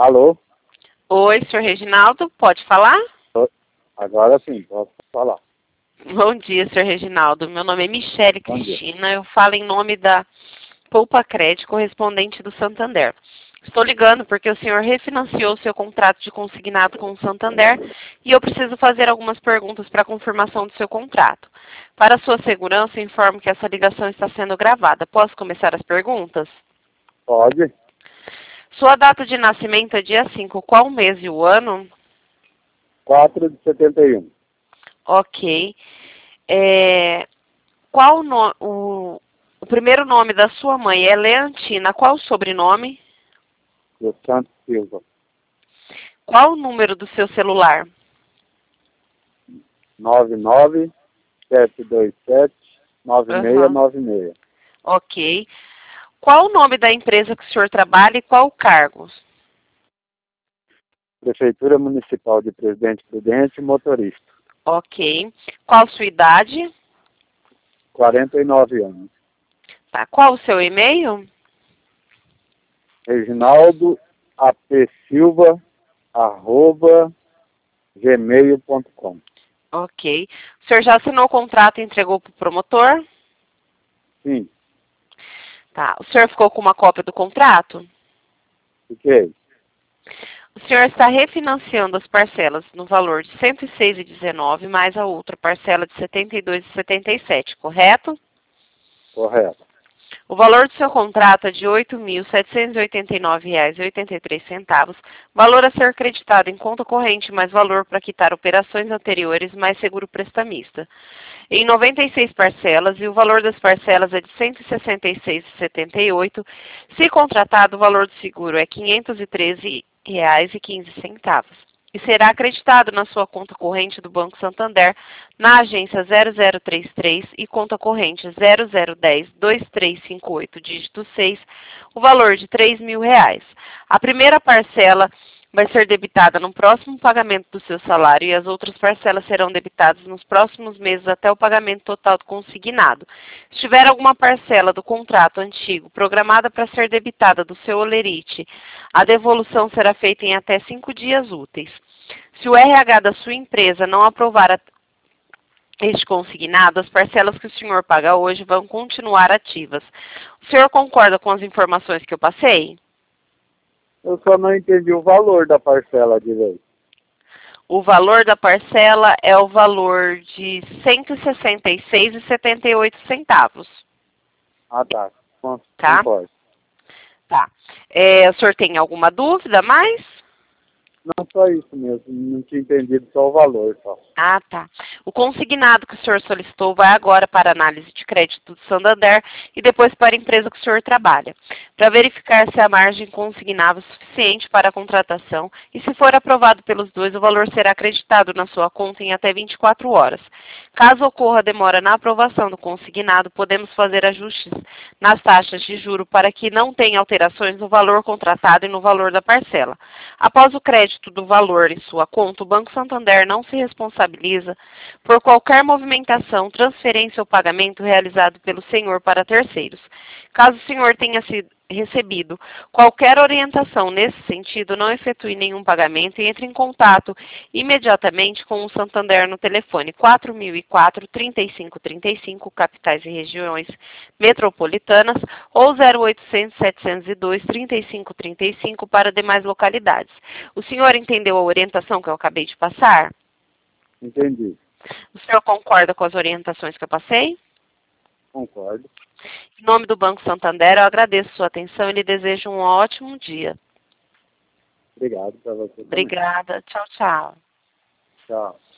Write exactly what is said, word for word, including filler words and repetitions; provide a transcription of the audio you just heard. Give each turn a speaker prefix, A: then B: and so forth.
A: Alô?
B: Oi, senhor Reginaldo, pode falar?
A: Agora sim, posso falar.
B: Bom dia, senhor Reginaldo. Meu nome é Michele
A: Bom dia.
B: Cristina. Eu falo em nome da Poupa Crédito, correspondente do Santander. Estou ligando porque o senhor refinanciou seu contrato de consignado com o Santander e eu preciso fazer algumas perguntas para confirmação do seu contrato. Para sua segurança, informo que essa ligação está sendo gravada. Posso começar as perguntas?
A: Pode?
B: Sua data de nascimento é dia cinco. Qual o mês e o ano?
A: quatro de setenta e um.
B: Ok. É, qual o, no, o, o primeiro nome da sua mãe é Leantina. Qual o sobrenome?
A: Do Santos Silva.
B: Qual o número do seu celular?
A: nove nove sete dois sete nove seis nove seis.
B: Ok. Qual o nome da empresa que o senhor trabalha e qual o cargo?
A: Prefeitura Municipal de Presidente Prudente, motorista.
B: Ok. Qual sua idade?
A: quarenta e nove anos.
B: Tá. Qual o seu e-mail?
A: Reginaldo A P Silva, arroba gmail ponto com.
B: Ok. O senhor já assinou o contrato e entregou para o promotor?
A: Sim,
B: Tá. O senhor ficou com uma cópia do contrato?
A: fiquei.
B: O senhor está refinanciando as parcelas no valor de cento e seis reais e dezenove centavos mais a outra parcela de setenta e dois reais e setenta e sete centavos, correto?
A: Correto.
B: O valor do seu contrato é de oito mil setecentos e oitenta e nove reais e oitenta e três centavos, valor a ser creditado em conta corrente mais valor para quitar operações anteriores mais seguro prestamista. Em noventa e seis parcelas, e o valor das parcelas é de cento e sessenta e seis reais e setenta e oito centavos. Se contratado, o valor do seguro é quinhentos e treze reais e quinze centavos. E será acreditado na sua conta corrente do Banco Santander, na agência zero zero três três e conta corrente zero zero um zero dois três cinco oito, dígito seis, o valor de três mil reais. A primeira parcela vai ser debitada no próximo pagamento do seu salário e as outras parcelas serão debitadas nos próximos meses até o pagamento total do consignado. Se tiver alguma parcela do contrato antigo programada para ser debitada do seu holerite, a devolução será feita em até cinco dias úteis. Se o R H da sua empresa não aprovar a este consignado, as parcelas que o senhor paga hoje vão continuar ativas. O senhor concorda com as informações que eu passei?
A: Eu só não entendi o valor da parcela direito.
B: O valor da parcela é o valor de cento e sessenta e seis reais e setenta e oito centavos.
A: Ah, tá. Con-
B: Tá?
A: Concordo.
B: Tá. É, o senhor tem alguma dúvida mais?
A: Não, só isso mesmo. Não tinha entendido só o valor, só.
B: Ah, tá. O consignado que o senhor solicitou vai agora para análise de crédito do Santander e depois para a empresa que o senhor trabalha, para verificar se a margem consignável é suficiente para a contratação e, se for aprovado pelos dois, o valor será acreditado na sua conta em até vinte e quatro horas. Caso ocorra demora na aprovação do consignado, podemos fazer ajustes nas taxas de juro para que não tenha alterações no valor contratado e no valor da parcela. Após o crédito do valor em sua conta, o Banco Santander não se responsabiliza por qualquer movimentação, transferência ou pagamento realizado pelo senhor para terceiros. Caso o senhor tenha sido recebido qualquer orientação nesse sentido, não efetue nenhum pagamento e entre em contato imediatamente com o Santander no telefone quatro mil e quatro, trinta e cinco trinta e cinco, capitais e regiões metropolitanas, ou zero oitocentos, setecentos e dois, trinta e cinco trinta e cinco para demais localidades. O senhor entendeu a orientação que eu acabei de passar?
A: Entendi.
B: O senhor concorda com as orientações que eu passei?
A: Concordo.
B: Em nome do Banco Santander, eu agradeço sua atenção e lhe desejo um ótimo dia.
A: Obrigado para você também.
B: Obrigada. Tchau, tchau.
A: Tchau.